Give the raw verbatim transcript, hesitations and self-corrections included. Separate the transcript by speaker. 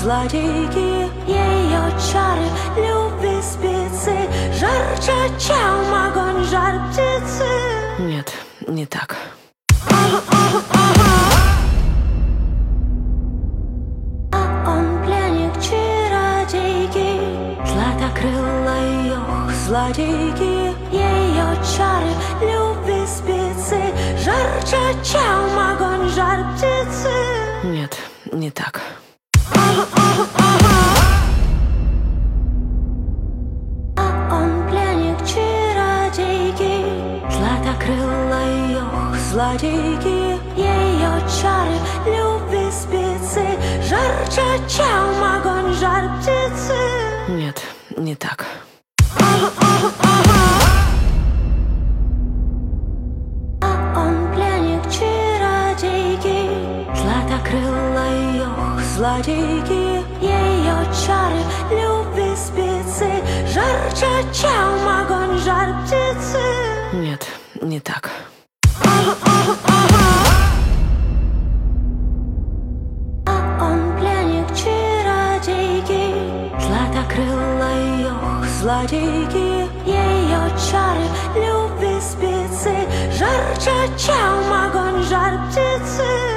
Speaker 1: злодейки, ее чары, любви спицы, жарче, чем огонь, жар птицы.
Speaker 2: Нет, не так.
Speaker 1: Ага, ага, ага. А он пленник чародейки, златокрылой ох, злодейки, ее чары, любви спицы, жарче, чем огонь, жар птицы.
Speaker 2: Нет, не так.
Speaker 1: Ага, ага, ага. А он пленник чародейки, златокрылой ох, злодейки, ее чары, любви спицы, жарче, чем огонь, жар птицы.
Speaker 2: Нет, не так.
Speaker 1: Ага, ага, ага. А он пленник чародейки, златокрылой ох, злодейки, ее чары, любви спицы, жарче, чем огонь, жар птицы.
Speaker 2: Нет, не так.
Speaker 1: Ага, ага, ага. А он пленник чародейки, златокрылой ох, злодейки, ее чары, любви спицы, жарче, чем огонь, жар птицы.